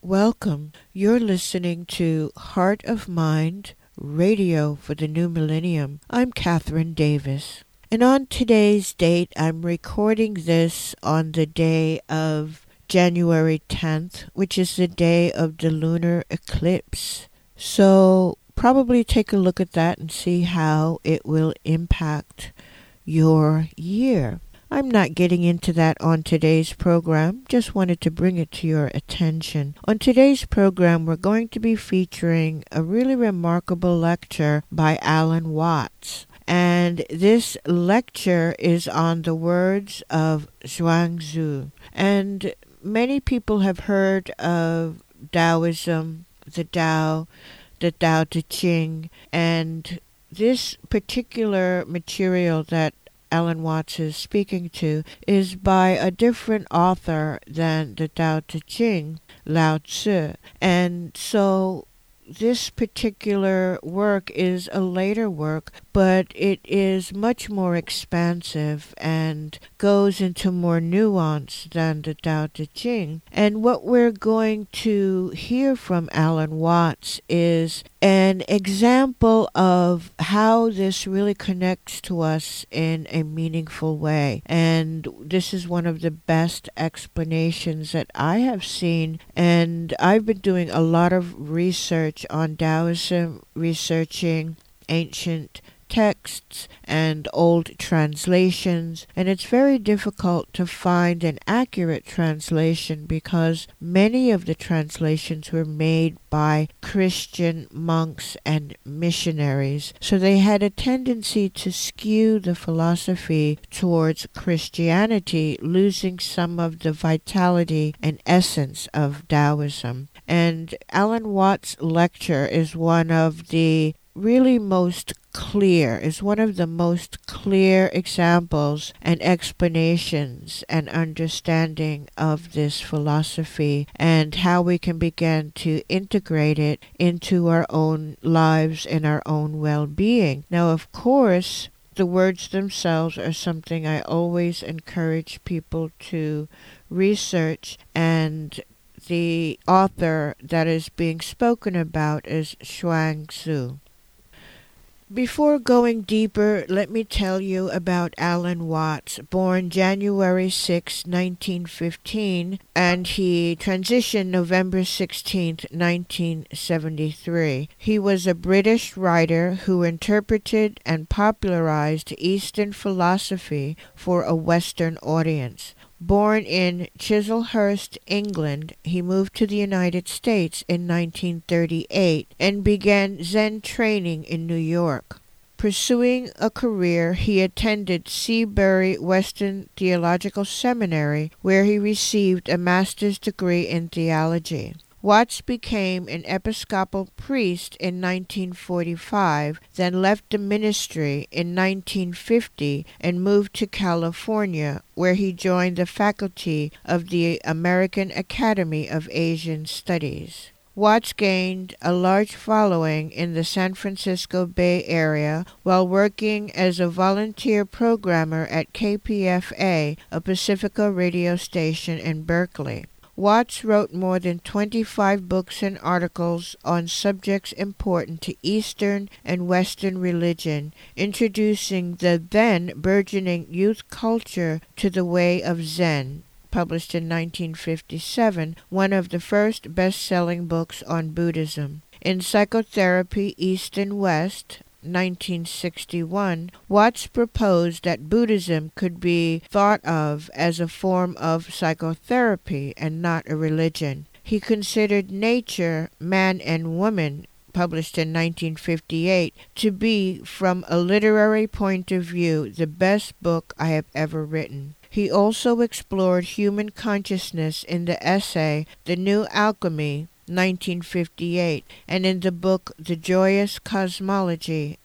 Welcome. You're listening to Heart of Mind Radio for the New Millennium. I'm Catherine Davis. And on today's date, I'm recording this on the day of January 10th, which is the day of the lunar eclipse. So probably take a look at that and see how it will impact your year. I'm not getting into that on today's program, just wanted to bring it to your attention. On today's program, we're going to be featuring a really remarkable lecture by Alan Watts. And this lecture is on the words of Zhuangzi. And many people have heard of Taoism, the Tao Te Ching, and this particular material that Alan Watts is speaking to is by a different author than the Tao Te Ching, Lao Tzu. And so this particular work is a later work, but it is much more expansive and goes into more nuance than the Tao Te Ching. And what we're going to hear from Alan Watts is an example of how this really connects to us in a meaningful way. And this is one of the best explanations that I have seen. And I've been doing a lot of research on Taoism, researching ancient texts and old translations, and it's very difficult to find an accurate translation because many of the translations were made by Christian monks and missionaries, so they had a tendency to skew the philosophy towards Christianity, losing some of the vitality and essence of Taoism. And Alan Watts' lecture is one of the most clear examples and explanations and understanding of this philosophy and how we can begin to integrate it into our own lives and our own well-being. Now, of course, the words themselves are something I always encourage people to research, and the author that is being spoken about is Zhuangzi. Before going deeper, let me tell you about Alan Watts, born January 6, 1915, and he transitioned November 16, 1973. He was a British writer who interpreted and popularized Eastern philosophy for a Western audience. Born in Chislehurst, England, he moved to the United States in 1938 and began Zen training in New York. Pursuing a career, he attended Seabury Western Theological Seminary, where he received a master's degree in theology. Watts became an Episcopal priest in 1945, then left the ministry in 1950 and moved to California, where he joined the faculty of the American Academy of Asian Studies. Watts gained a large following in the San Francisco Bay Area while working as a volunteer programmer at KPFA, a Pacifica radio station in Berkeley. Watts wrote more than 25 books and articles on subjects important to Eastern and Western religion, introducing the then burgeoning youth culture to the way of Zen, published in 1957, one of the first best-selling books on Buddhism. In Psychotherapy, East and West, 1961, Watts proposed that Buddhism could be thought of as a form of psychotherapy and not a religion. He considered Nature, Man and Woman, published in 1958, to be, from a literary point of view, the best book I have ever written. He also explored human consciousness in the essay The New Alchemy, 1958, and in the book The Joyous Cosmology,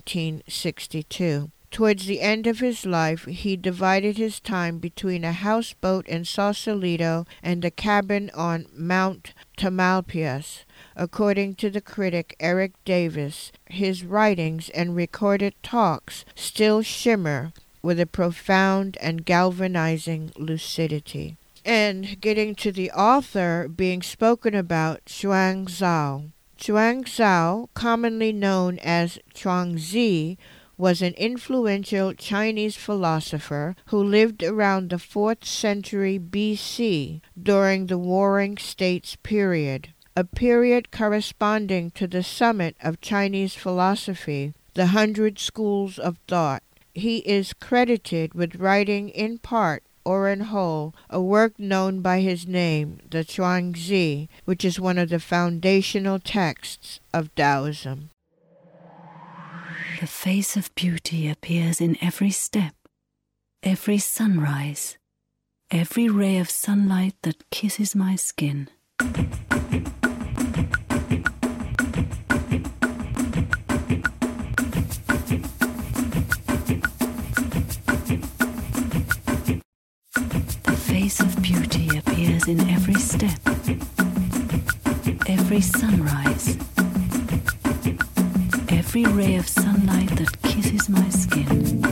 1962. Towards the end of his life, he divided his time between a houseboat in Sausalito and a cabin on Mount Tamalpais. According to the critic Eric Davis, his writings and recorded talks still shimmer with a profound and galvanizing lucidity. And getting to the author being spoken about, Chuang Zhao. Chuang Zhao, commonly known as Chuangzi, was an influential Chinese philosopher who lived around the 4th century BC during the Warring States period, a period corresponding to the summit of Chinese philosophy, the 100 Schools of Thought. He is credited with writing in part or in whole a work known by his name, the Chuangzi, which is one of the foundational texts of Taoism. The face of beauty appears in every step, every sunrise, every ray of sunlight that kisses my skin. The face of beauty appears in every step, every sunrise, every ray of sunlight that kisses my skin.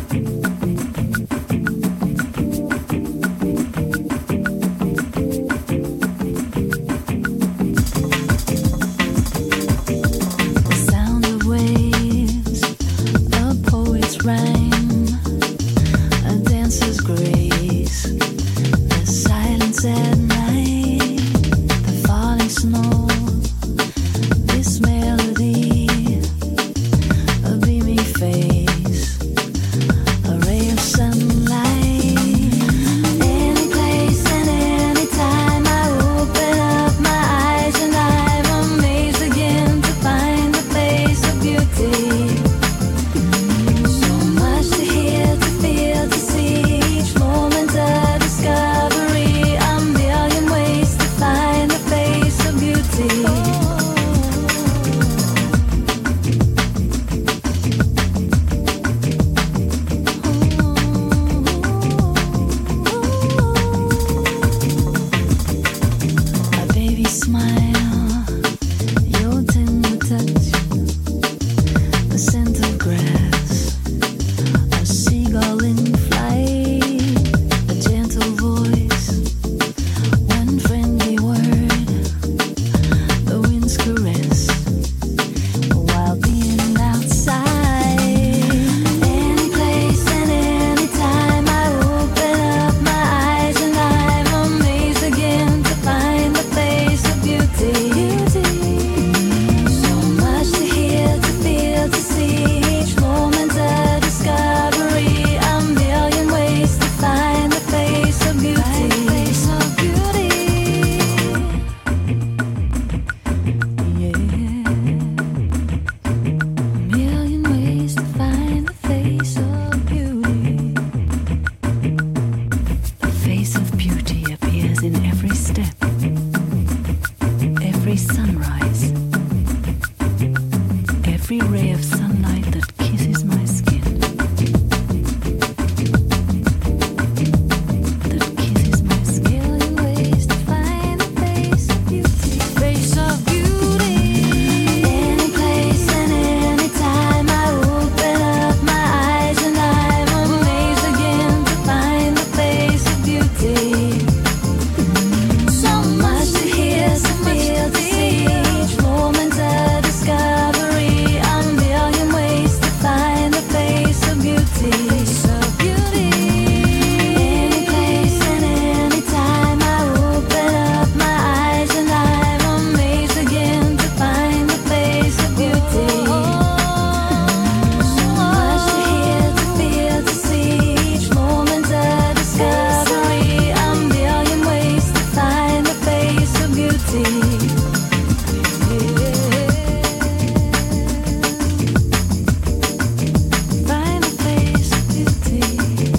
The sound of waves, a poet's rhyme, a dancer's grace, the silence at night, the falling snow, this melody, a beaming face, a ray of sunlight. Any place and any time I open up my eyes and I'm amazed again to find the face of beauty. So much to hear, to feel, to see, each moment a discovery, a million ways to find the face of beauty. A baby smile, your tender touch, the scent of grass, a seagull in flight, a gentle voice, one friendly word, the wind's caress, while being outside. Any place and any time I open up my eyes and I'm amazed again to find the face of beauty. So much to hear, to feel, to see, each moment a discovery, a million ways to find the face of beauty. Yeah. A million ways to find the face of beauty. The face of beauty appears in every step, every sunrise, every ray of sunlight that kisses my skin. That kisses my skin. Million ways to find the face of beauty. Face of beauty. Any place and any time I open up my eyes and I'm amazed again to find the face of beauty. So much to hear, to feel, to see, each moment a discovery, a million ways to find the face of beauty. Face of beauty. Any place and any time I open up my eyes and I'm amazed again to find the face of beauty. So much to hear, to feel, to see, each moment a discovery, a million ways to find the face of beauty. Find the face of beauty.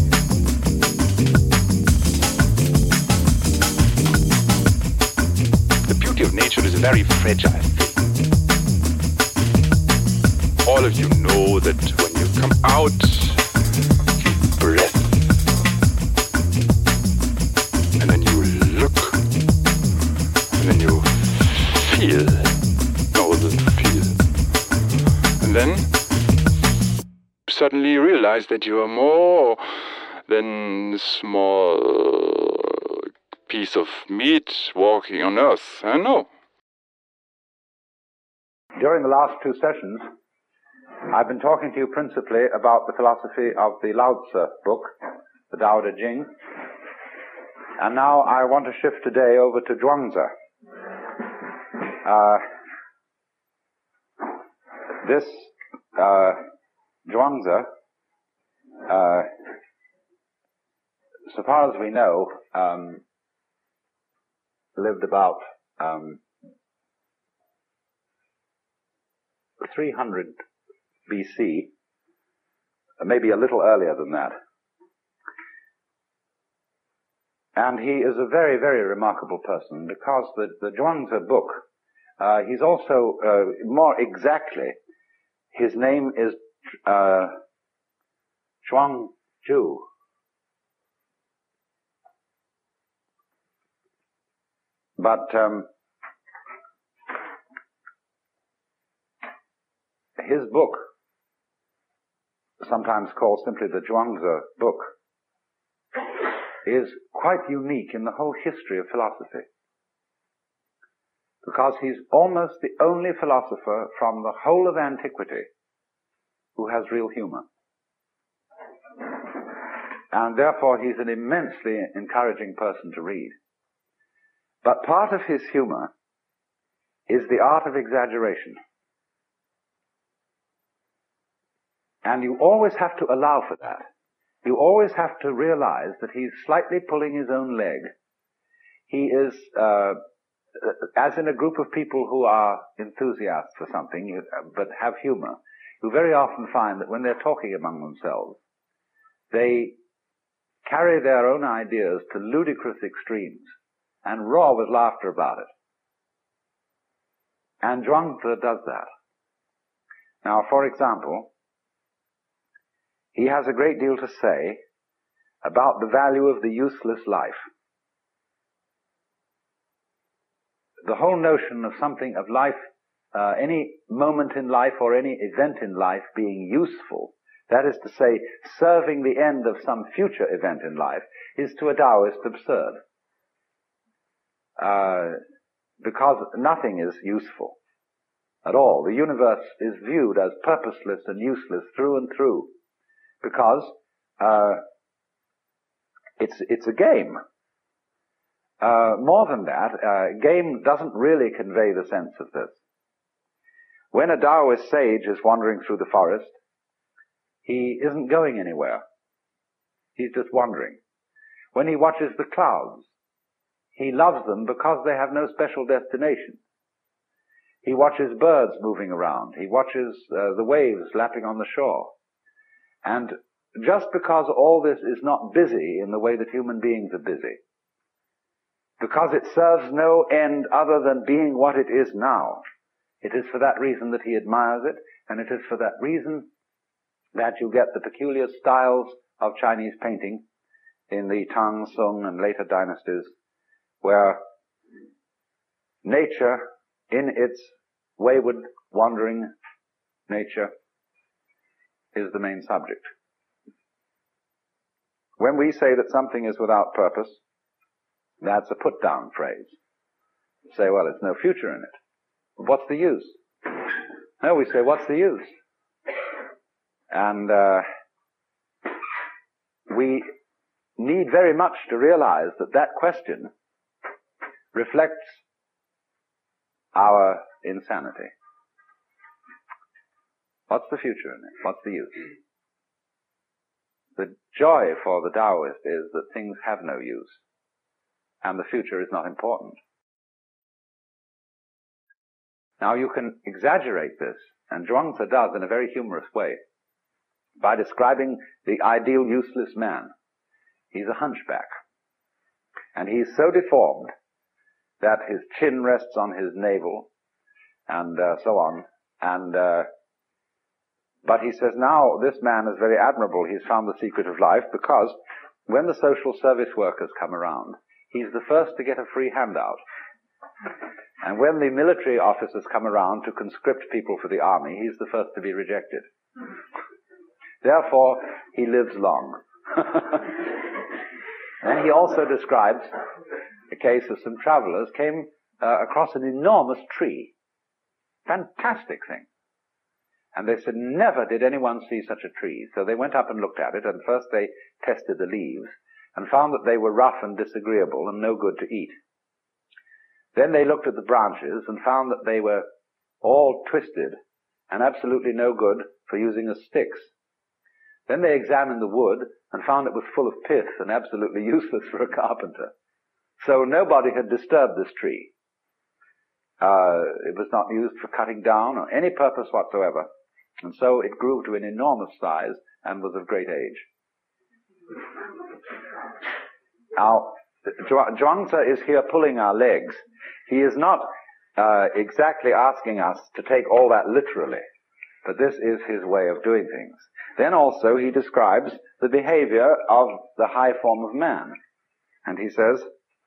The beauty of nature is a very fragile thing. All of you know that when you come out, you breath, and then you look, and then you feel, know the feel, and then suddenly you realize that you are more than small piece of meat walking on earth. No. During the last two sessions, I've been talking to you principally about the philosophy of the Lao Tzu book, the Tao Te Ching, and now I want to shift today over to Zhuangzi. This Zhuangzi, so far as we know, lived about 300 BC, maybe a little earlier than that. And he is a very, very remarkable person because the Zhuangzi book, he's also, more exactly, his name is Zhuangzhu. But his book, sometimes called simply the Zhuangzi book, is quite unique in the whole history of philosophy, because he's almost the only philosopher from the whole of antiquity who has real humor. And therefore he's an immensely encouraging person to read. But part of his humor is the art of exaggeration. And you always have to allow for that. You always have to realize that he's slightly pulling his own leg. He is, as in a group of people who are enthusiasts for something, but have humor, you very often find that when they're talking among themselves, they carry their own ideas to ludicrous extremes and roar with laughter about it. And Zhuangzi does that. Now, for example, he has a great deal to say about the value of the useless life. The whole notion of something, of life, any moment in life or any event in life being useful, that is to say, serving the end of some future event in life, is to a Taoist absurd. Because nothing is useful at all. The universe is viewed as purposeless and useless through and through, because it's a game. More than that, game doesn't really convey the sense of this. When a Taoist sage is wandering through the forest, he isn't going anywhere. He's just wandering. When he watches the clouds, he loves them because they have no special destination. He watches birds moving around. He watches the waves lapping on the shore. And just because all this is not busy in the way that human beings are busy, because it serves no end other than being what it is now, it is for that reason that he admires it, and it is for that reason that you get the peculiar styles of Chinese painting in the Tang, Song, and later dynasties, where nature, in its wayward, wandering nature, is the main subject. When we say that something is without purpose, that's a put-down phrase. You say, well, there's no future in it. What's the use? No, we say, what's the use? And we need very much to realize that that question reflects our insanity. What's the future in it? What's the use? The joy for the Taoist is that things have no use, and the future is not important. Now you can exaggerate this, and Zhuangzi does in a very humorous way, by describing the ideal useless man. He's a hunchback, and he's so deformed that his chin rests on his navel, and so on, and but he says, now this man is very admirable. He's found the secret of life, because when the social service workers come around, he's the first to get a free handout. And when the military officers come around to conscript people for the army, he's the first to be rejected. Therefore, he lives long. And he also describes case of some travelers, came across an enormous tree. Fantastic thing. And they said, never did anyone see such a tree. So they went up and looked at it, and first they tested the leaves and found that they were rough and disagreeable and no good to eat. Then they looked at the branches and found that they were all twisted and absolutely no good for using as sticks. Then they examined the wood and found it was full of pith and absolutely useless for a carpenter. So nobody had disturbed this tree. It was not used for cutting down or any purpose whatsoever. And so it grew to an enormous size and was of great age. Now, Zhuangzi is here pulling our legs. He is not exactly asking us to take all that literally, but this is his way of doing things. Then also he describes the behavior of the high form of man. And he says,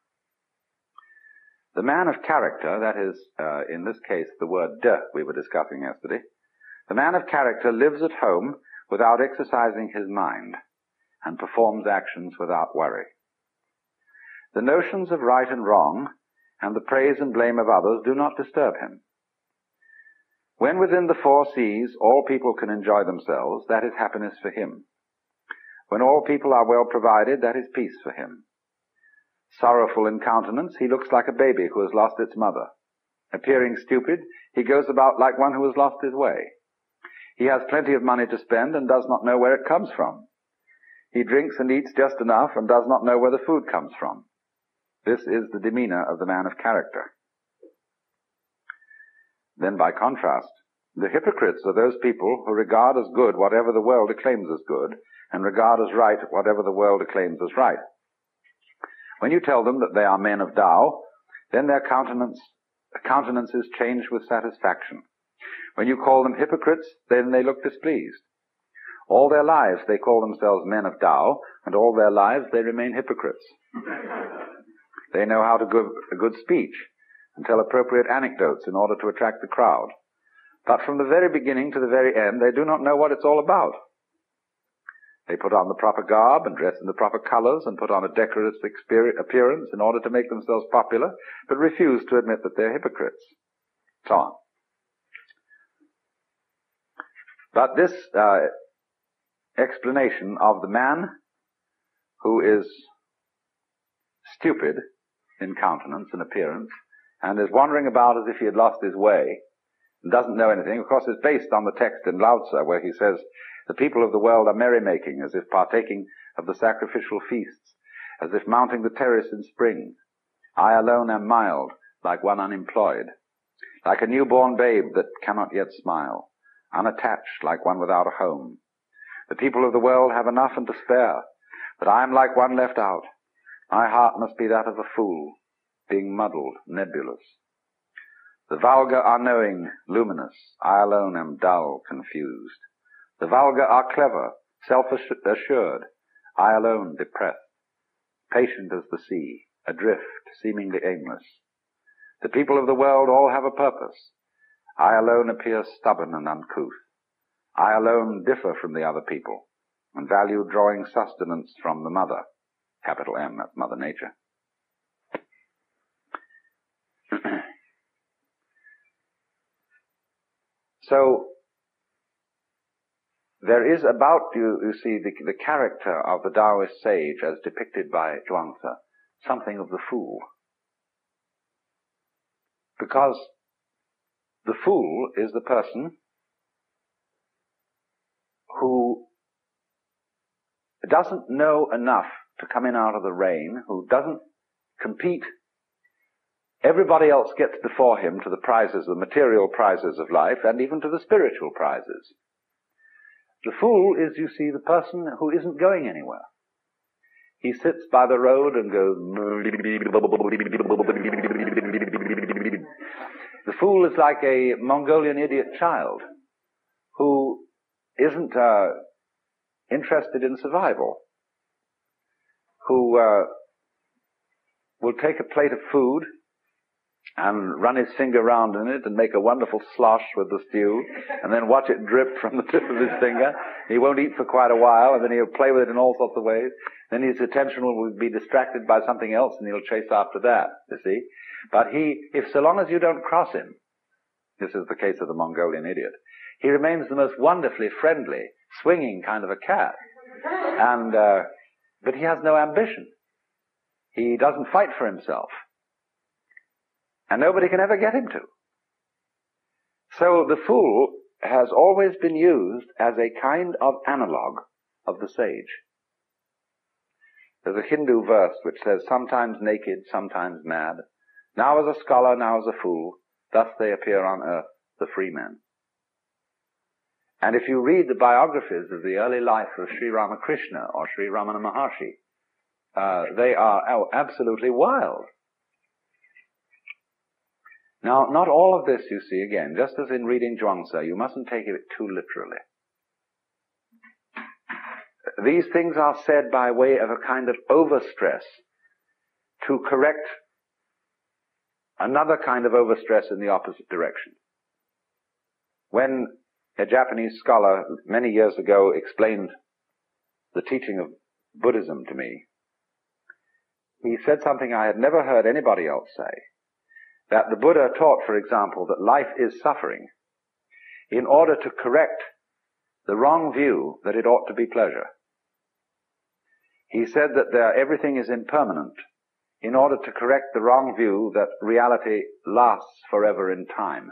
the man of character, that is, in this case, the word de we were discussing yesterday, the man of character lives at home without exercising his mind and performs actions without worry. The notions of right and wrong and the praise and blame of others do not disturb him. When within the four seas all people can enjoy themselves, that is happiness for him. When all people are well provided, that is peace for him. Sorrowful in countenance, he looks like a baby who has lost its mother. Appearing stupid, he goes about like one who has lost his way. He has plenty of money to spend and does not know where it comes from. He drinks and eats just enough and does not know where the food comes from. This is the demeanor of the man of character. Then by contrast, the hypocrites are those people who regard as good whatever the world acclaims as good, and regard as right whatever the world acclaims as right. When you tell them that they are men of Tao, then their countenances change with satisfaction. When you call them hypocrites, then they look displeased. All their lives they call themselves men of Tao, and all their lives they remain hypocrites. They know how to give a good speech and tell appropriate anecdotes in order to attract the crowd. But from the very beginning to the very end, they do not know what it's all about. They put on the proper garb and dress in the proper colors and put on a decorous appearance in order to make themselves popular, but refuse to admit that they're hypocrites. So on. But this explanation of the man who is stupid in countenance and appearance and is wandering about as if he had lost his way and doesn't know anything, of course, is based on the text in Lao Tzu where he says, the people of the world are merrymaking as if partaking of the sacrificial feasts, as if mounting the terrace in spring. I alone am mild, like one unemployed, like a newborn babe that cannot yet smile, unattached like one without a home. The people of the world have enough and to spare, but I am like one left out. My heart must be that of a fool, being muddled, nebulous. The vulgar are knowing, luminous. I alone am dull, confused. The vulgar are clever, self-assured. I alone depressed. Patient as the sea, adrift, seemingly aimless. The people of the world all have a purpose. I alone appear stubborn and uncouth. I alone differ from the other people and value drawing sustenance from the mother. Capital M, that's Mother Nature. So, there is about, you see, the character of the Taoist sage as depicted by Zhuangzi, something of the fool. Because the fool is the person who doesn't know enough to come in out of the rain, who doesn't compete. Everybody else gets before him to the prizes, the material prizes of life, and even to the spiritual prizes. The fool is, you see, the person who isn't going anywhere. He sits by the road and goes... The fool is like a Mongolian idiot child who isn't interested in survival, who will take a plate of food and run his finger round in it and make a wonderful slosh with the stew, and then watch it drip from the tip of his finger. He won't eat for quite a while, and then he'll play with it in all sorts of ways. Then his attention will be distracted by something else, and he'll chase after that, you see. But so long as you don't cross him, this is the case of the Mongolian idiot, he remains the most wonderfully friendly, swinging kind of a cat. But he has no ambition. He doesn't fight for himself. And nobody can ever get him to. So the fool has always been used as a kind of analog of the sage. There's a Hindu verse which says, sometimes naked, sometimes mad, now as a scholar, now as a fool, thus they appear on earth, the free men. And if you read the biographies of the early life of Sri Ramakrishna or Sri Ramana Maharshi, they are absolutely wild. Now, not all of this, you see, again, just as in reading Zhuangzi, you mustn't take it too literally. These things are said by way of a kind of overstress to correct another kind of overstress in the opposite direction. When a Japanese scholar many years ago explained the teaching of Buddhism to me, he said something I had never heard anybody else say, that the Buddha taught, for example, that life is suffering in order to correct the wrong view that it ought to be pleasure. He said that everything is impermanent in order to correct the wrong view that reality lasts forever in time.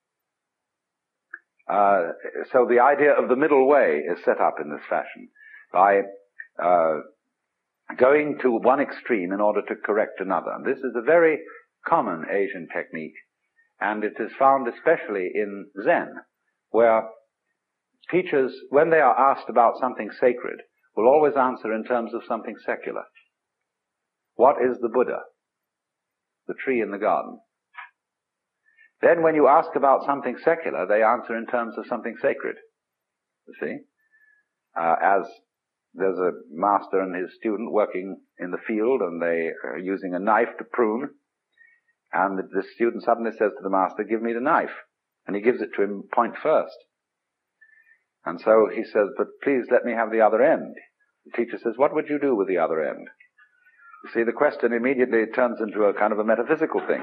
So the idea of the middle way is set up in this fashion by going to one extreme in order to correct another. And this is a very common Asian technique, and it is found especially in Zen, where teachers, when they are asked about something sacred, will always answer in terms of something secular. What is the Buddha? The tree in the garden. Then when you ask about something secular, they answer in terms of something sacred. You see? As there's a master and his student working in the field, and they are using a knife to prune, and the student suddenly says to the master, give me the knife. And he gives it to him point first. And so he says, but please let me have the other end. The teacher says, what would you do with the other end? You see, the question immediately turns into a kind of a metaphysical thing.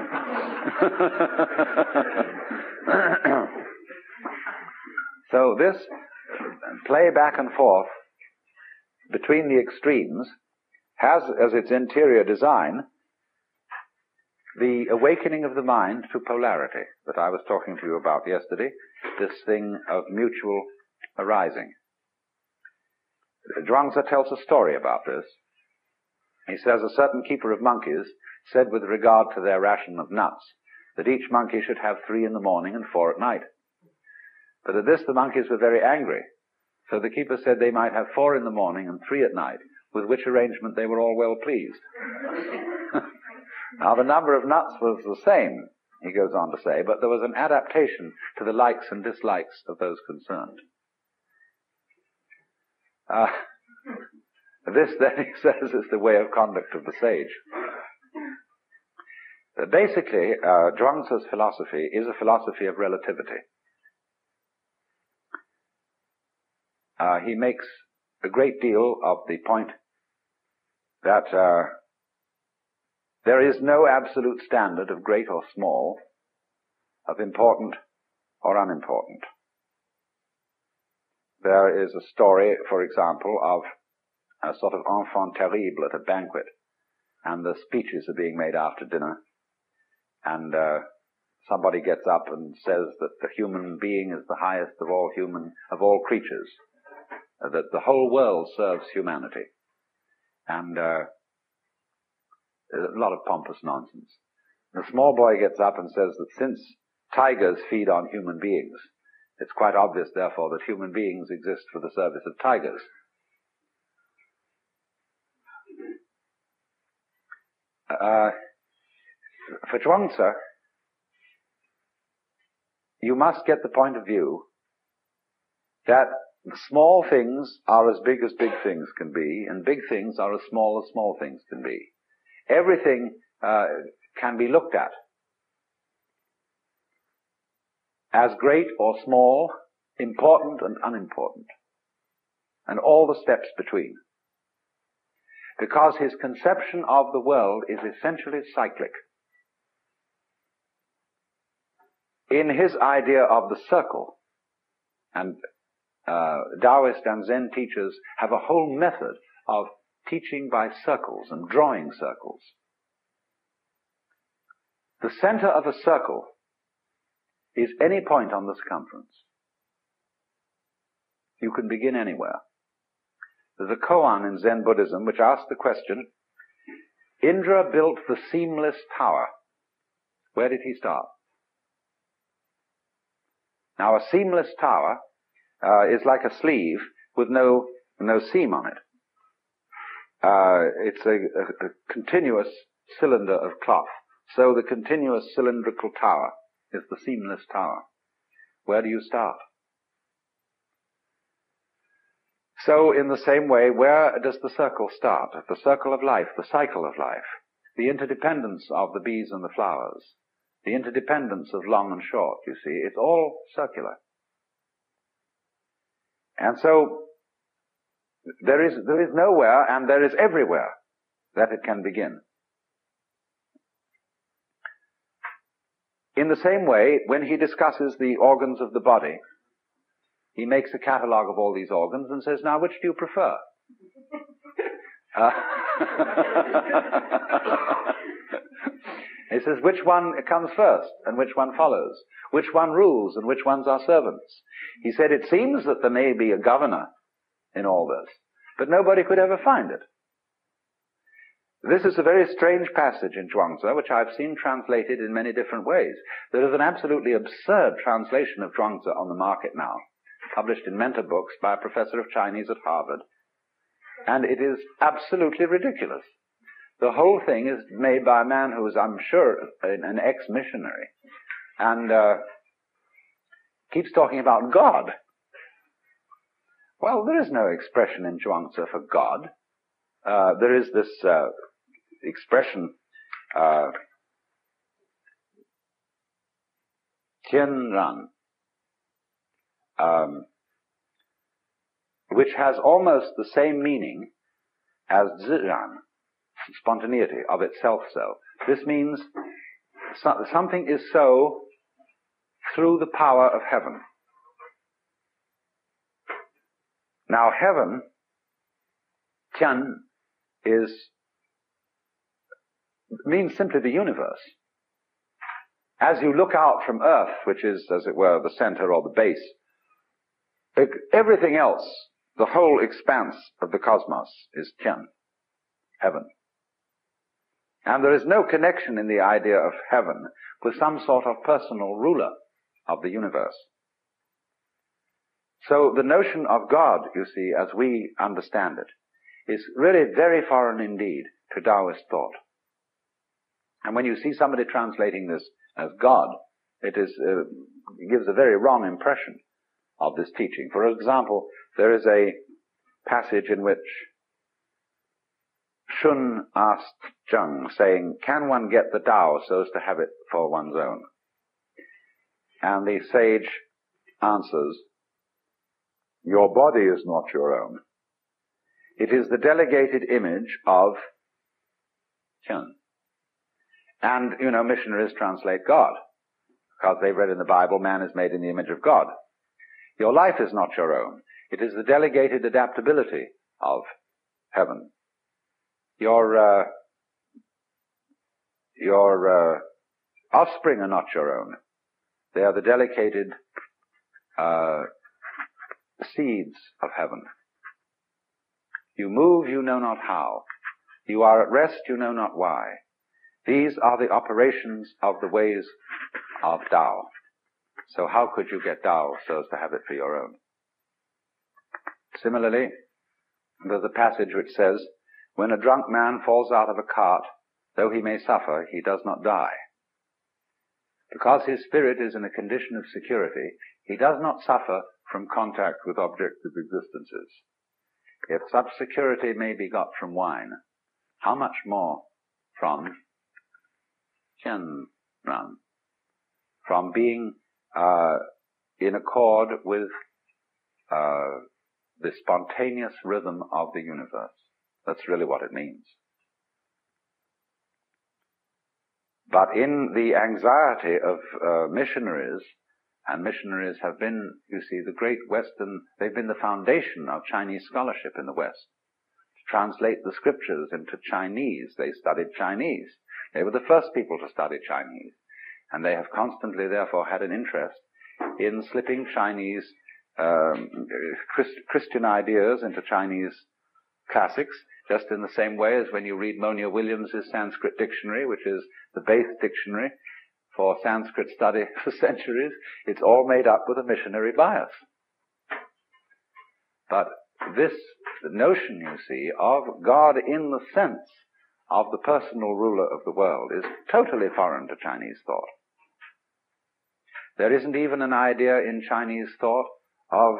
So this play back and forth between the extremes has as its interior design the awakening of the mind to polarity that I was talking to you about yesterday, this thing of mutual arising. Zhuangzi tells a story about this. He says a certain keeper of monkeys said with regard to their ration of nuts that each monkey should have 3 in the morning and 4 at night. But at this the monkeys were very angry, so the keeper said they might have 4 in the morning and 3 at night, with which arrangement they were all well pleased. Now the number of nuts was the same, he goes on to say, but there was an adaptation to the likes and dislikes of those concerned. This, then, he says, is the way of conduct of the sage. Basically, Zhuangzi's philosophy is a philosophy of relativity. He makes a great deal of the point that there is no absolute standard of great or small, of important or unimportant. There is a story, for example, of a sort of enfant terrible at a banquet, and the speeches are being made after dinner, and somebody gets up and says that the human being is the highest of all creatures, that the whole world serves humanity, and there's a lot of pompous nonsense. The small boy gets up and says that since tigers feed on human beings, it's quite obvious, therefore, that human beings exist for the service of tigers. For Zhuangzi, you must get the point of view that small things are as big things can be, and big things are as small things can be. Everything can be looked at as great or small, important and unimportant, and all the steps between. Because his conception of the world is essentially cyclic. In his idea of the circle, and Taoist and Zen teachers have a whole method of teaching by circles and drawing circles. The center of a circle is any point on the circumference. You can begin anywhere. There's a koan in Zen Buddhism which asks the question, Indra built the seamless tower. Where did he start? Now a seamless tower is like a sleeve with no seam on it. It's a continuous cylinder of cloth. So the continuous cylindrical tower is the seamless tower. Where do you start? So in the same way, where does the circle start? The circle of life, the cycle of life, the interdependence of the bees and the flowers, the interdependence of long and short, you see, it's all circular. And so there is nowhere and there is everywhere that it can begin. In the same way, when he discusses the organs of the body, he makes a catalogue of all these organs and says, now which do you prefer? He says, which one comes first and which one follows? Which one rules and which ones are servants? He said, it seems that there may be a governor in all this, but nobody could ever find it. This is a very strange passage in Zhuangzi, which I've seen translated in many different ways. There is an absolutely absurd translation of Zhuangzi on the market now, published in mentor books by a professor of Chinese at Harvard, and it is absolutely ridiculous. The whole thing is made by a man who is, I'm sure, an ex-missionary, and keeps talking about God. Well, there is no expression in Zhuangzi for God. There is this expression, Tianran, which has almost the same meaning as Ziran, spontaneity, of itself so. This means something is so through the power of heaven. Now heaven, Tian, means simply the universe. As you look out from Earth, which is, as it were, the center or the base, everything else, the whole expanse of the cosmos is Tian, heaven. And there is no connection in the idea of heaven with some sort of personal ruler of the universe. So the notion of God, you see, as we understand it, is really very foreign indeed to Taoist thought. And when you see somebody translating this as God, it gives a very wrong impression of this teaching. For example, there is a passage in which Shun asked Zheng, saying, can one get the Tao so as to have it for one's own? And the sage answers, your body is not your own. It is the delegated image of Tian. And, missionaries translate God, because they've read in the Bible, man is made in the image of God. Your life is not your own. It is the delegated adaptability of heaven. Your offspring are not your own. They are the delegated seeds of heaven. You move, you know not how. You are at rest, you know not why. These are the operations of the ways of Tao. So how could you get Tao so as to have it for your own? Similarly, there's a passage which says, when a drunk man falls out of a cart, though he may suffer, he does not die. Because his spirit is in a condition of security, he does not suffer from contact with objective existences. If such security may be got from wine, how much more from Tianran, from being in accord with the spontaneous rhythm of the universe. That's really what it means. But in the anxiety of missionaries, and missionaries have been, you see, the great Western, they've been the foundation of Chinese scholarship in the West. To translate the scriptures into Chinese, they studied Chinese. They were the first people to study Chinese. And they have constantly, therefore, had an interest in slipping Chinese, Christian ideas into Chinese classics, just in the same way as when you read Monia Williams's Sanskrit dictionary, which is the base dictionary for Sanskrit study for centuries, it's all made up with a missionary bias. But this notion, you see, of God in the sense of the personal ruler of the world is totally foreign to Chinese thought. There isn't even an idea in Chinese thought of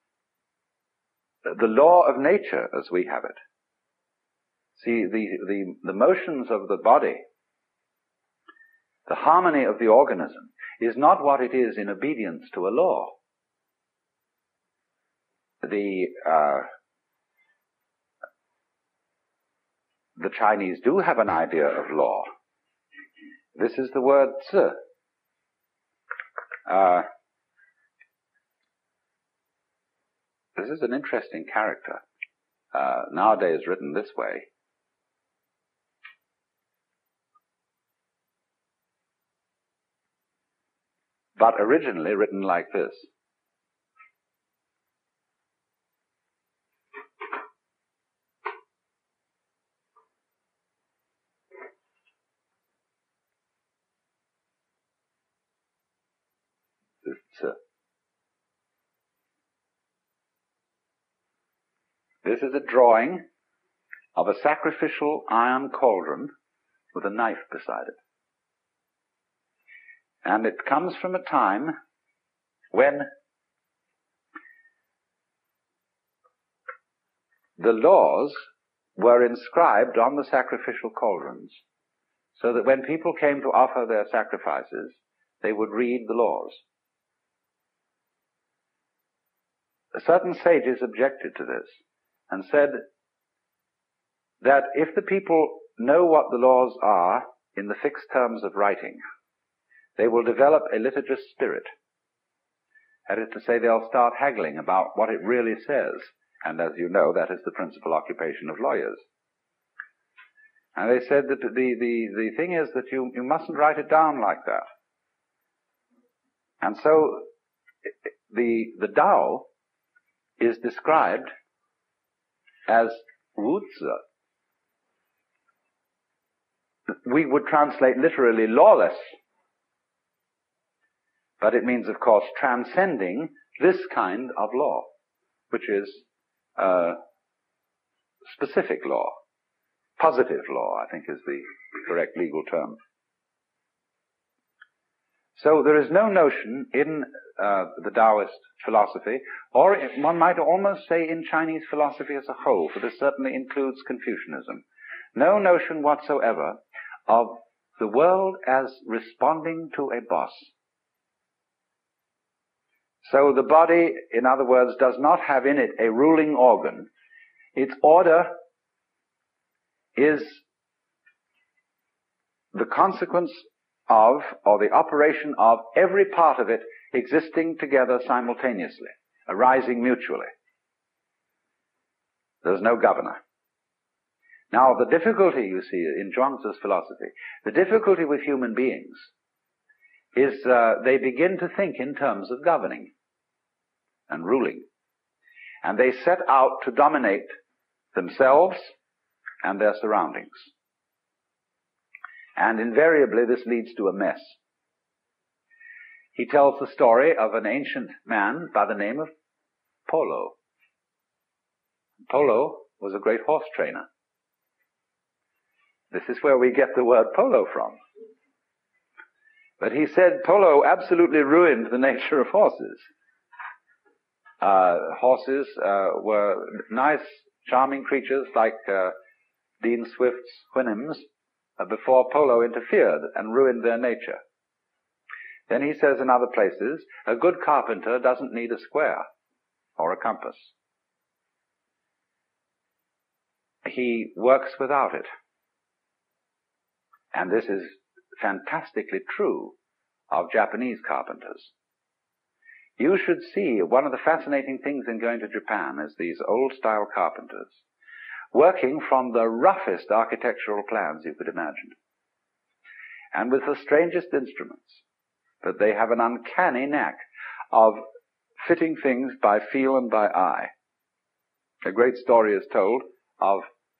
the law of nature as we have it. See, the motions of the body, the harmony of the organism, is not what it is in obedience to a law. The Chinese do have an idea of law. This is the word zi. This is an interesting character, nowadays written this way. But originally written like this. This is a drawing of a sacrificial iron cauldron with a knife beside it. And it comes from a time when the laws were inscribed on the sacrificial cauldrons, so that when people came to offer their sacrifices, they would read the laws. Certain sages objected to this and said that if the people know what the laws are in the fixed terms of writing, they will develop a litigious spirit. That is to say, they'll start haggling about what it really says. And as you know, that is the principal occupation of lawyers. And they said that the thing is that you mustn't write it down like that. And so the Tao is described as Wuzi. We would translate literally lawless. But it means, of course, transcending this kind of law, which is specific law. Positive law, I think, is the correct legal term. So there is no notion in the Taoist philosophy, or one might almost say in Chinese philosophy as a whole, for this certainly includes Confucianism, no notion whatsoever of the world as responding to a boss. So the body, in other words, does not have in it a ruling organ. Its order is the consequence of, or the operation of, every part of it existing together simultaneously, arising mutually. There's no governor. Now, the difficulty, you see, in Zhuangzi's philosophy, the difficulty with human beings is they begin to think in terms of governing and ruling. And they set out to dominate themselves and their surroundings. And invariably this leads to a mess. He tells the story of an ancient man by the name of Polo. Polo was a great horse trainer. This is where we get the word polo from. But he said Polo absolutely ruined the nature of horses. Horses were nice, charming creatures like Dean Swift's Houyhnhnms before Polo interfered and ruined their nature. Then he says in other places, a good carpenter doesn't need a square or a compass. He works without it. And this is fantastically true of Japanese carpenters. You should see, one of the fascinating things in going to Japan is these old-style carpenters working from the roughest architectural plans you could imagine, and with the strangest instruments. But they have an uncanny knack of fitting things by feel and by eye. A great story is told of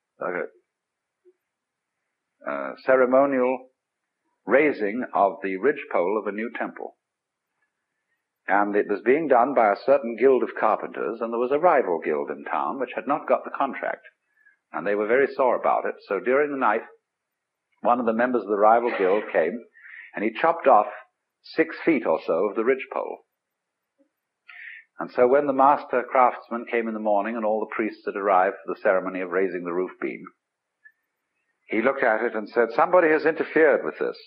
a ceremonial raising of the ridgepole of a new temple. And it was being done by a certain guild of carpenters, and there was a rival guild in town which had not got the contract. And they were very sore about it. So during the night, one of the members of the rival guild came, and he chopped off 6 feet or so of the ridgepole. And so when the master craftsman came in the morning and all the priests had arrived for the ceremony of raising the roof beam, he looked at it and said, "Somebody has interfered with this.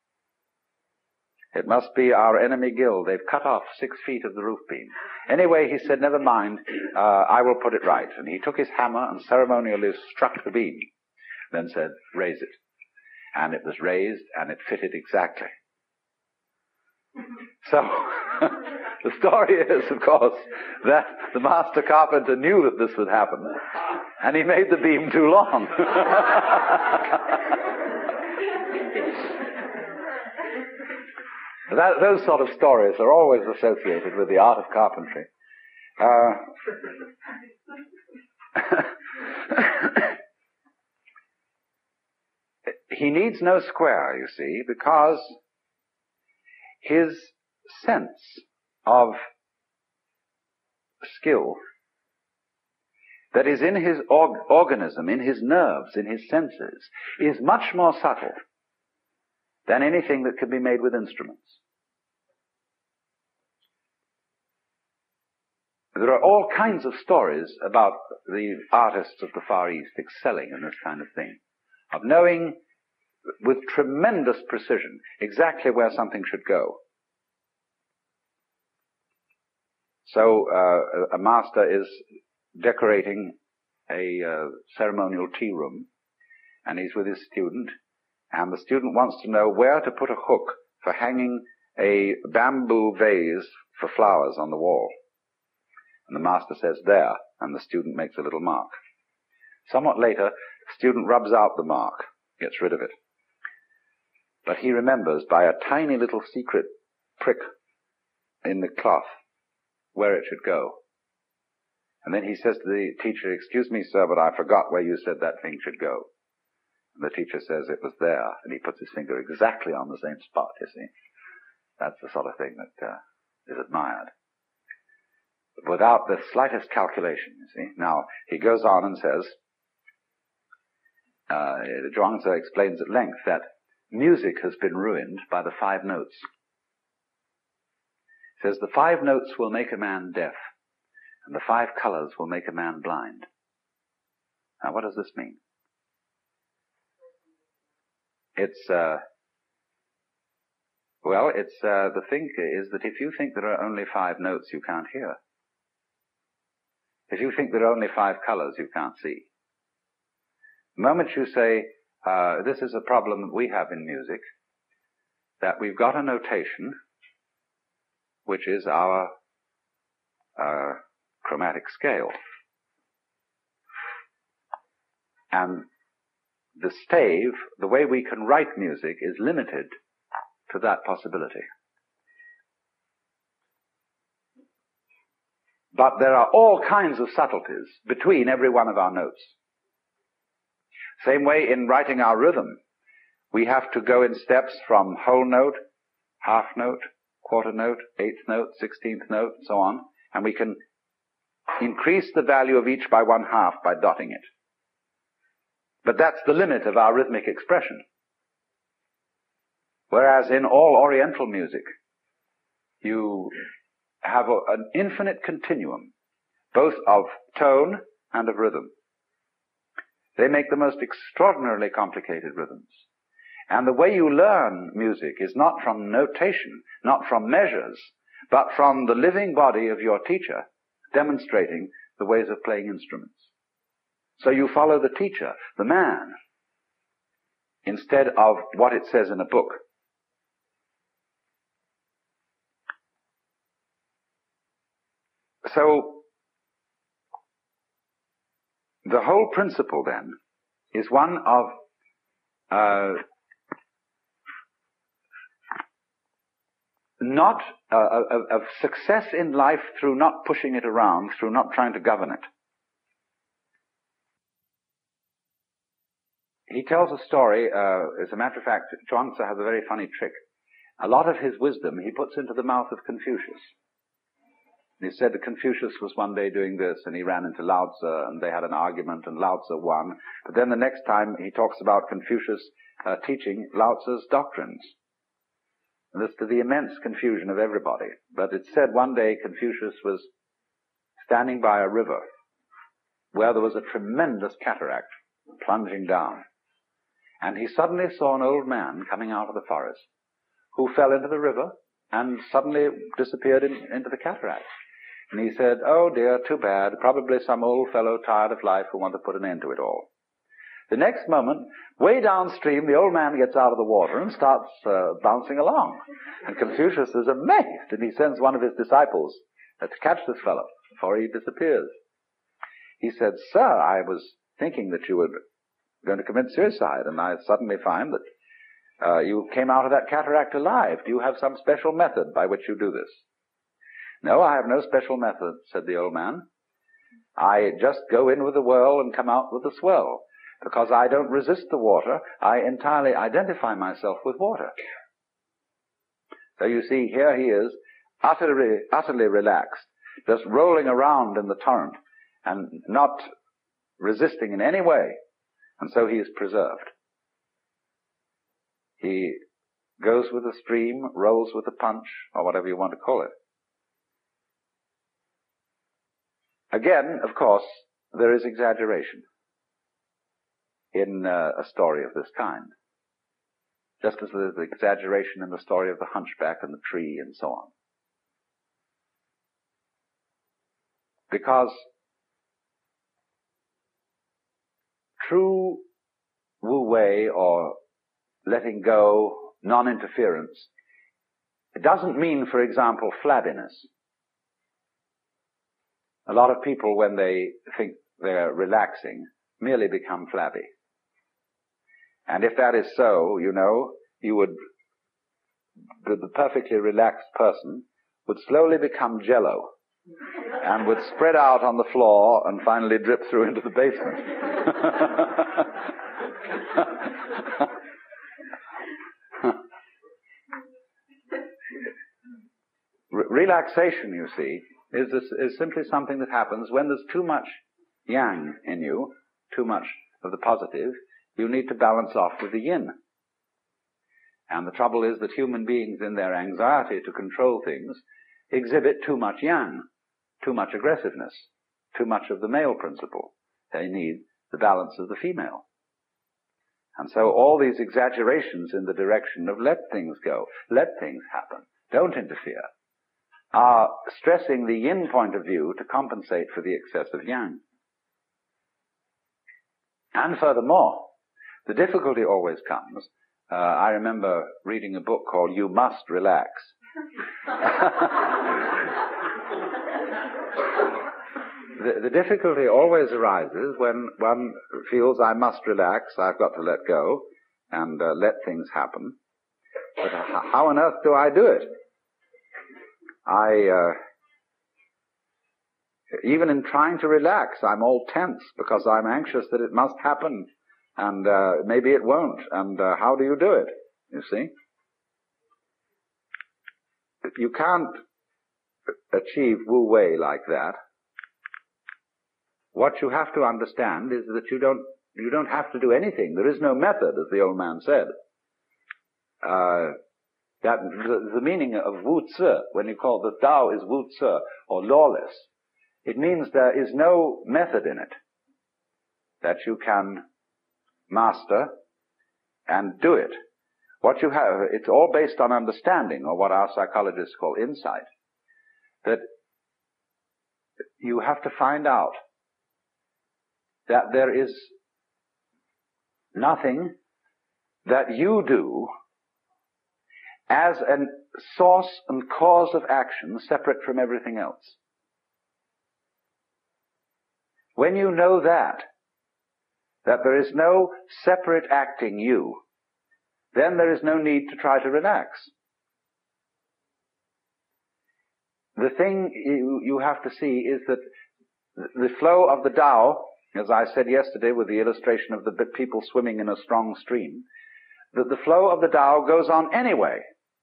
It must be our enemy guild. They've cut off 6 feet of the roof beam." Anyway, he said, "Never mind, I will put it right." And he took his hammer and ceremonially struck the beam, then said, "Raise it." And it was raised, and it fitted exactly. So, the story is, of course, that the master carpenter knew that this would happen, and he made the beam too long. Those sort of stories are always associated with the art of carpentry. He needs no square, you see, because his sense of skill that is in his organism, in his nerves, in his senses, is much more subtle than anything that can be made with instruments. There are all kinds of stories about the artists of the Far East excelling in this kind of thing, of knowing with tremendous precision exactly where something should go. So a master is decorating a ceremonial tea room, and he's with his student, and the student wants to know where to put a hook for hanging a bamboo vase for flowers on the wall. And the master says, "There," and the student makes a little mark. Somewhat later, the student rubs out the mark, gets rid of it. But he remembers by a tiny little secret prick in the cloth where it should go. And then he says to the teacher, "Excuse me, sir, but I forgot where you said that thing should go." And the teacher says, "It was there," and he puts his finger exactly on the same spot, you see. That's the sort of thing that is admired, without the slightest calculation, you see. Now, he goes on and says, Zhuangzi explains at length that music has been ruined by the 5 notes. He says, the 5 notes will make a man deaf, and the 5 colors will make a man blind. Now, what does this mean? It's, the thing is that if you think there are only 5 notes, you can't hear. If you think there are only 5 colors, you can't see. The moment you say, this is a problem that we have in music, that we've got a notation, which is our chromatic scale. And the stave, the way we can write music, is limited to that possibility. But there are all kinds of subtleties between every one of our notes. Same way in writing our rhythm, we have to go in steps from whole note, half note, quarter note, 8th note, 16th note, and so on, and we can increase the value of each by 1/2 by dotting it. But that's the limit of our rhythmic expression. Whereas in all Oriental music, you have an infinite continuum, both of tone and of rhythm. They make the most extraordinarily complicated rhythms. And the way you learn music is not from notation, not from measures, but from the living body of your teacher demonstrating the ways of playing instruments. So you follow the teacher, the man, instead of what it says in a book. So the whole principle then is one of of success in life through not pushing it around, through not trying to govern it. He tells a story, as a matter of fact, Chuang Tzu has a very funny trick. A lot of his wisdom he puts into the mouth of Confucius. He said that Confucius was one day doing this, and he ran into Lao Tzu, and they had an argument, and Lao Tzu won. But then the next time he talks about Confucius teaching Lao Tzu's doctrines. And this to the immense confusion of everybody. But it's said one day Confucius was standing by a river where there was a tremendous cataract plunging down. And he suddenly saw an old man coming out of the forest who fell into the river and suddenly disappeared into the cataract. And he said, "Oh dear, too bad. Probably some old fellow tired of life who wanted to put an end to it all." The next moment, way downstream, the old man gets out of the water and starts bouncing along. And Confucius is amazed, and he sends one of his disciples to catch this fellow before he disappears. He said, "Sir, I was thinking that you were going to commit suicide, and I suddenly find that you came out of that cataract alive. Do you have some special method by which you do this?" "No, I have no special method," said the old man. "I just go in with the whirl and come out with the swirl. Because I don't resist the water, I entirely identify myself with water." So you see, here he is, utterly relaxed, just rolling around in the torrent and not resisting in any way. And so he is preserved. He goes with the stream, rolls with the punch, or whatever you want to call it. Again, of course, there is exaggeration in a story of this kind. Just as there's exaggeration in the story of the hunchback and the tree and so on. Because true Wu Wei, or letting go, non-interference, it doesn't mean, for example, flabbiness. A lot of people, when they think they're relaxing, merely become flabby. And if that is so, the perfectly relaxed person would slowly become jello and would spread out on the floor and finally drip through into the basement. Relaxation, you see, is simply something that happens when there's too much yang in you, too much of the positive. You need to balance off with the yin. And the trouble is that human beings, in their anxiety to control things, exhibit too much yang, too much aggressiveness, too much of the male principle. They need the balance of the female. And so all these exaggerations in the direction of let things go, let things happen, don't interfere, are stressing the yin point of view to compensate for the excess of yang. And furthermore, the difficulty always comes. I remember reading a book called You Must Relax. The difficulty always arises when one feels I must relax, I've got to let go, and let things happen. But how on earth do I do it? Even in trying to relax, I'm all tense because I'm anxious that it must happen, and maybe it won't. And how do you do it? You see? You can't achieve Wu Wei like that. What you have to understand is that you don't have to do anything. There is no method, as the old man said. That the meaning of Wu Tzu, when you call the Tao is Wu Tzu, or lawless, it means there is no method in it that you can master and do it What you have, it's all based on understanding, or what our psychologists call insight, that you have to find out that there is nothing that you do as a source and cause of action separate from everything else. When you know that there is no separate acting you, then there is no need to try to relax. The thing you have to see is that the flow of the Tao, as I said yesterday with the illustration of the people swimming in a strong stream, that the flow of the Tao goes on anyway.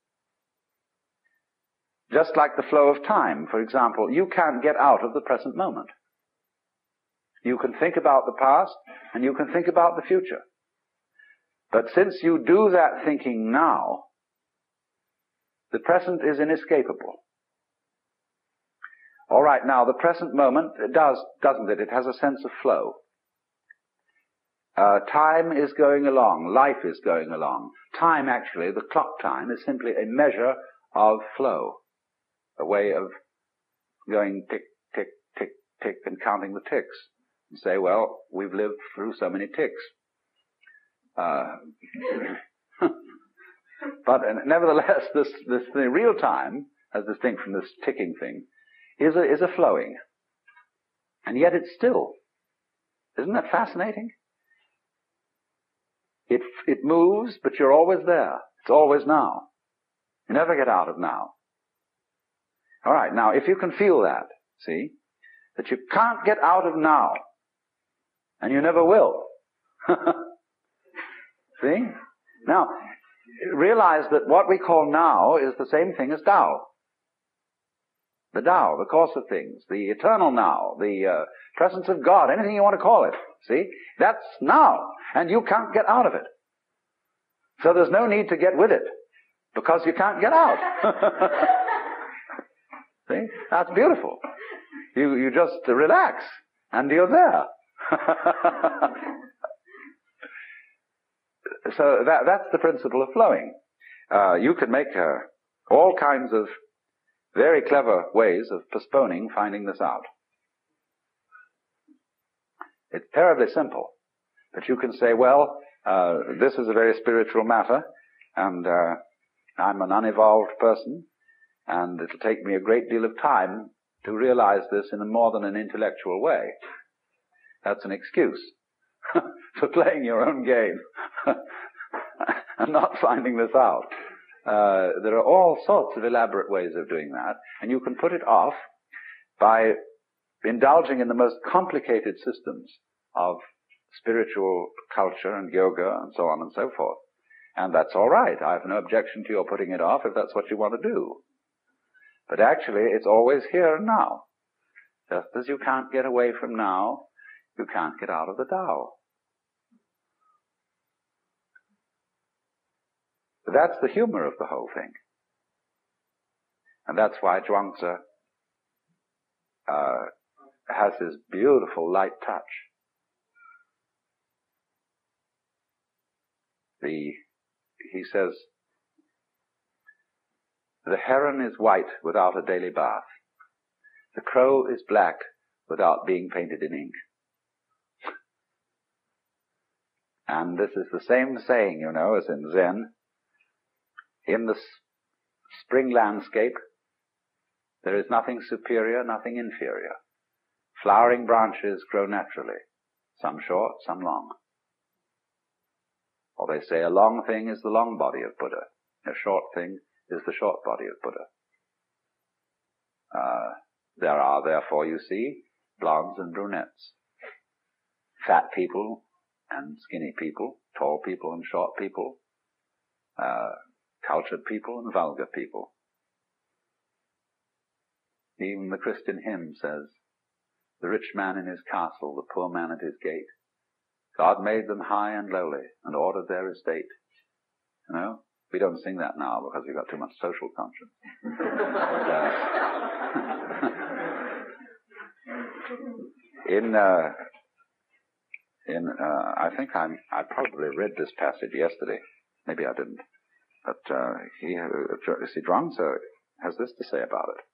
Just like the flow of time, for example, you can't get out of the present moment. You can think about the past and you can think about the future. But since you do that thinking now, the present is inescapable. All right, now the present moment, it does, doesn't it? It has a sense of flow. Time is going along. Life is going along. Time, actually, the clock time, is simply a measure of flow. A way of going tick, tick, tick, tick, and counting the ticks. And say, well, we've lived through so many ticks. But nevertheless, this the real time, as distinct from this ticking thing, is a flowing. And yet it's still. Isn't that fascinating? It moves, but you're always there. It's always now. You never get out of now. All right, now, if you can feel that, see, that you can't get out of now, and you never will. See? Now, realize that what we call now is the same thing as Tao. The Tao, the course of things, the eternal now, the presence of God, anything you want to call it. See? That's now, and you can't get out of it. So there's no need to get with it, because you can't get out. See? That's beautiful. You just relax, and you're there. So that's the principle of flowing. You can make all kinds of very clever ways of postponing finding this out. It's terribly simple. But you can say, well, this is a very spiritual matter, and I'm an unevolved person, and it'll take me a great deal of time to realize this in a more than an intellectual way. That's an excuse for playing your own game and not finding this out. There are all sorts of elaborate ways of doing that, and you can put it off by indulging in the most complicated systems of spiritual culture and yoga and so on and so forth. And that's all right. I have no objection to your putting it off if that's what you want to do. But actually, it's always here and now. Just as you can't get away from now, you can't get out of the Tao. But that's the humor of the whole thing. And that's why Zhuangzi has this beautiful light touch. He says, the heron is white without a daily bath. The crow is black without being painted in ink. And this is the same saying, you know, as in Zen. In the spring landscape, there is nothing superior, nothing inferior. Flowering branches grow naturally, some short, some long. Or they say a long thing is the long body of Buddha. A short thing is the short body of Buddha. There are, therefore, you see, blondes and brunettes. Fat people and skinny people, tall people and short people, cultured people and vulgar people. Even the Christian hymn says, the rich man in his castle, the poor man at his gate. God made them high and lowly and ordered their estate. You know, we don't sing that now because we've got too much social conscience. I think I probably read this passage yesterday. Maybe I didn't. But Zhuangzi has this to say about it.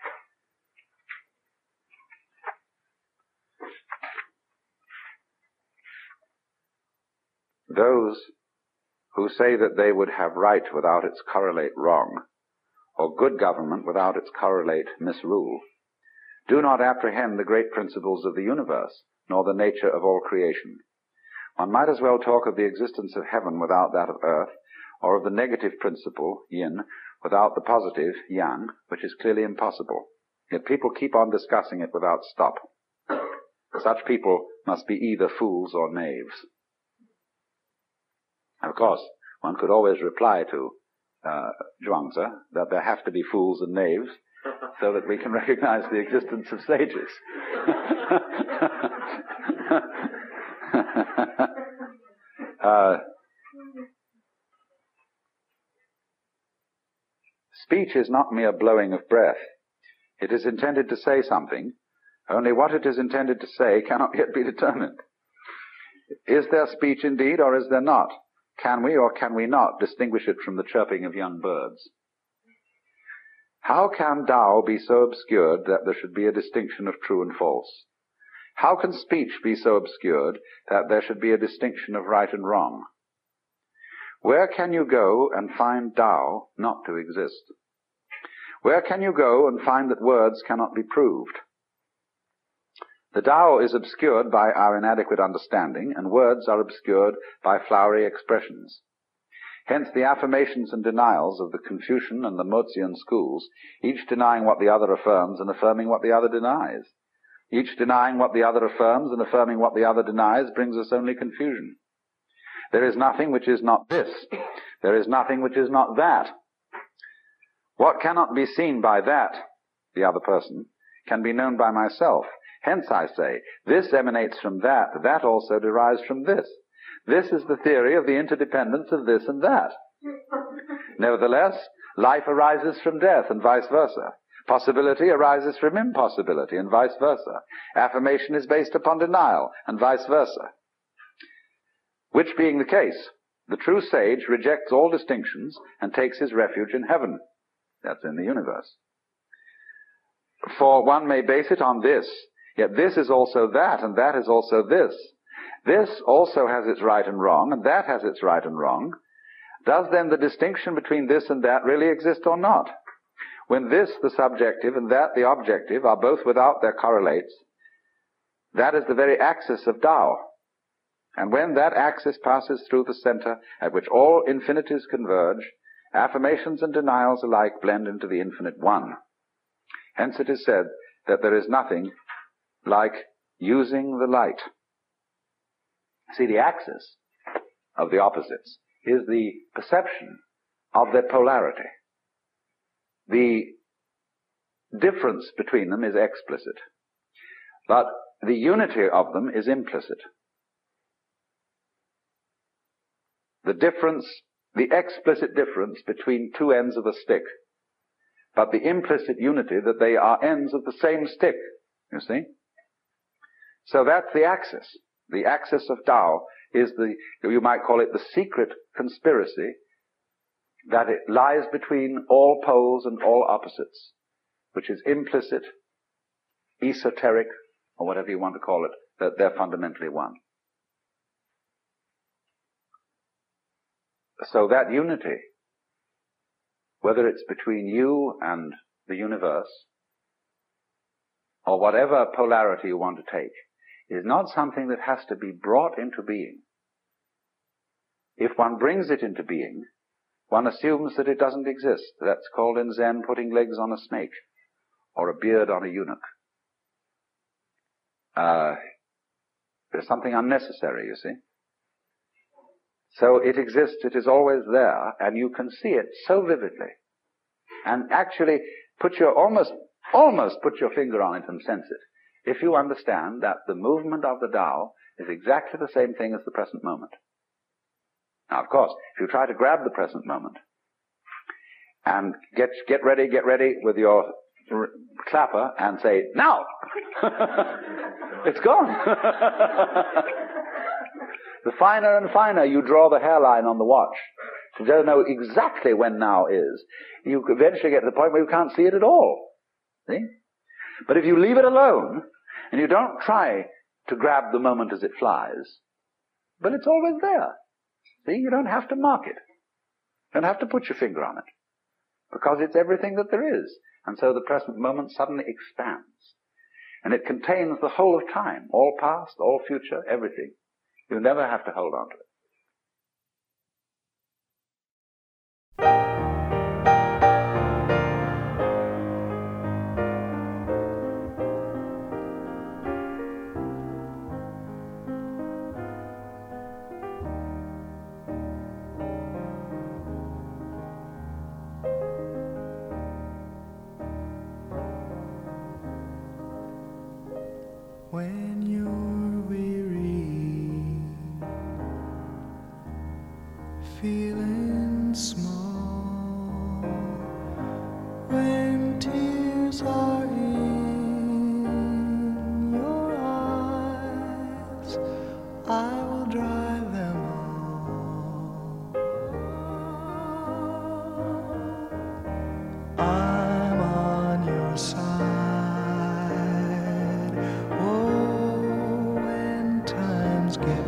Those who say that they would have right without its correlate wrong, or good government without its correlate misrule, do not apprehend the great principles of the universe, nor the nature of all creation. One might as well talk of the existence of heaven without that of earth, or of the negative principle, yin, without the positive, yang, which is clearly impossible. Yet people keep on discussing it without stop. Such people must be either fools or knaves. Of course, one could always reply to Zhuangzi that there have to be fools and knaves so that we can recognize the existence of sages. Speech is not mere blowing of breath. It is intended to say something, only what it is intended to say cannot yet be determined. Is there speech indeed, or is there not? Can we or can we not distinguish it from the chirping of young birds? How can Tao be so obscured that there should be a distinction of true and false? How can speech be so obscured that there should be a distinction of right and wrong? Where can you go and find Tao not to exist? Where can you go and find that words cannot be proved? The Tao is obscured by our inadequate understanding, and words are obscured by flowery expressions. Hence the affirmations and denials of the Confucian and the Mozian schools, each denying what the other affirms and affirming what the other denies. Each denying what the other affirms and affirming what the other denies brings us only confusion. There is nothing which is not this. There is nothing which is not that. What cannot be seen by that, the other person, can be known by myself. Hence, I say, this emanates from that, that also derives from this. This is the theory of the interdependence of this and that. Nevertheless, life arises from death and vice versa. Possibility arises from impossibility and vice versa. Affirmation is based upon denial and vice versa. Which being the case, the true sage rejects all distinctions and takes his refuge in heaven. That's in the universe. For one may base it on this, yet this is also that, and that is also this. This also has its right and wrong, and that has its right and wrong. Does then the distinction between this and that really exist or not? When this, the subjective, and that, the objective, are both without their correlates, that is the very axis of Tao. And when that axis passes through the center at which all infinities converge, affirmations and denials alike blend into the infinite one. Hence it is said that there is nothing like using the light. See, the axis of the opposites is the perception of their polarity. The difference between them is explicit, but the unity of them is implicit. The difference, the explicit difference between two ends of a stick, but the implicit unity that they are ends of the same stick, you see? So that's the axis. The axis of Tao is you might call it the secret conspiracy that it lies between all poles and all opposites, which is implicit, esoteric, or whatever you want to call it, that they're fundamentally one. So that unity, whether it's between you and the universe, or whatever polarity you want to take, is not something that has to be brought into being. If one brings it into being, one assumes that it doesn't exist. That's called in Zen putting legs on a snake, or a beard on a eunuch. There's something unnecessary, you see. So it exists, it is always there, and you can see it so vividly. And actually almost put your finger on it and sense it, if you understand that the movement of the Tao is exactly the same thing as the present moment. Now, of course, if you try to grab the present moment and get ready with your clapper and say, now! It's gone. The finer and finer you draw the hairline on the watch, to just know exactly when now is, you eventually get to the point where you can't see it at all. See? But if you leave it alone, and you don't try to grab the moment as it flies, well, it's always there. See? You don't have to mark it. You don't have to put your finger on it. Because it's everything that there is. And so the present moment suddenly expands. And it contains the whole of time, all past, all future, everything. You never have to hold on to it. When you're weary, feeling small, when tears are in your eyes, I will dry them all. I'm on your side. Get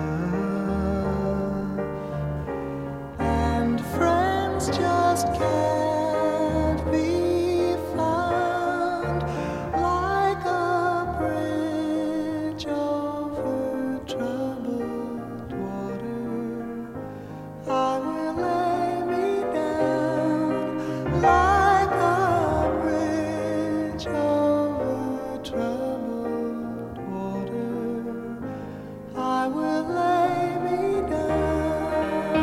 rough, and friends just can't be found, like a bridge over troubled water. I will lay me down, like a bridge over troubled water. I will lay me down.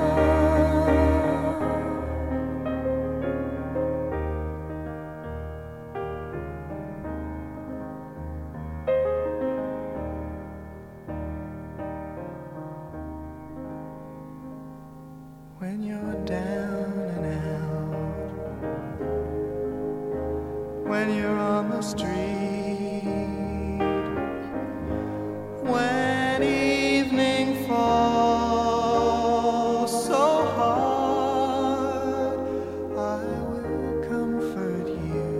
When you're down and out, when you're on the street, when evening falls so hard, I will comfort you.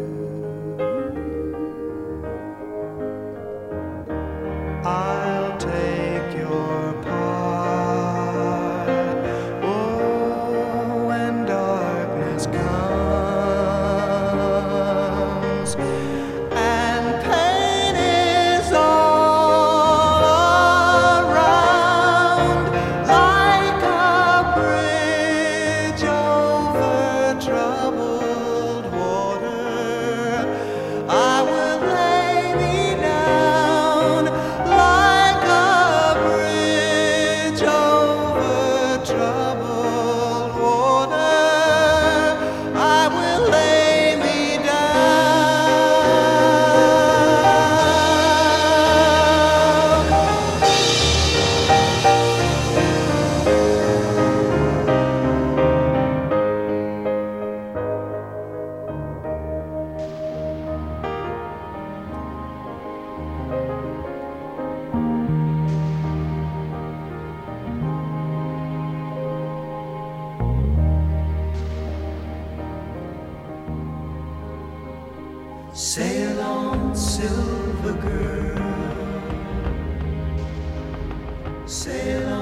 I'll take your part. Oh, when darkness comes and pain is all around, like a bridge over troubled water, I will lay me down, like a bridge over troubled water. I will lay me Sail on, silver girl, sail on.